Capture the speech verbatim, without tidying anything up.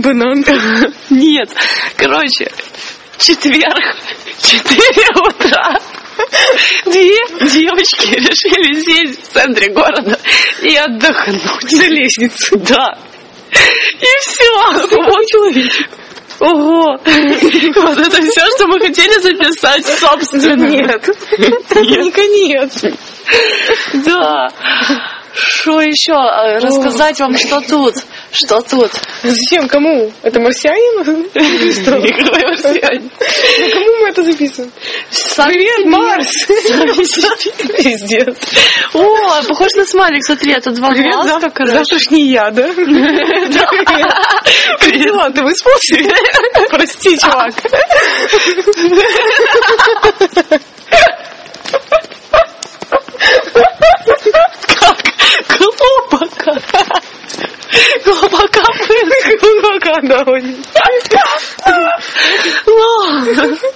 банан. Нет. Короче, четверг, четыре утра. Две девочки решили сесть в центре города и отдохнуть. На лестнице. Да. И все. Вот человек. Ого. Вот это все, что мы хотели записать, собственно. Нет. Не конец. Да. Что еще? Рассказать вам, что тут? Что тут? Зачем? Кому? Это марсианин? Какой марсианин? Ну, кому мы это записываем? Привет, Марс! Пиздец. О, похож на смайлик, смотри, это два глаза. Завтрашний я, да? Как дела? Ты выспался? Прости, чувак. Глубоко. Глубоко. Глубоко, да, очень.